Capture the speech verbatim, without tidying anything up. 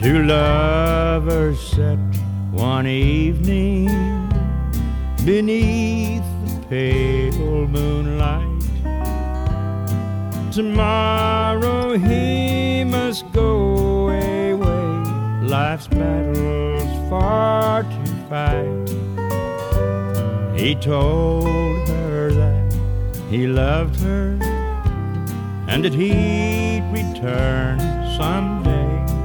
Two lovers sat one evening beneath the pale moonlight. Tomorrow he must go away, life's battles far to fight. He told her that he loved her and that he'd return someday.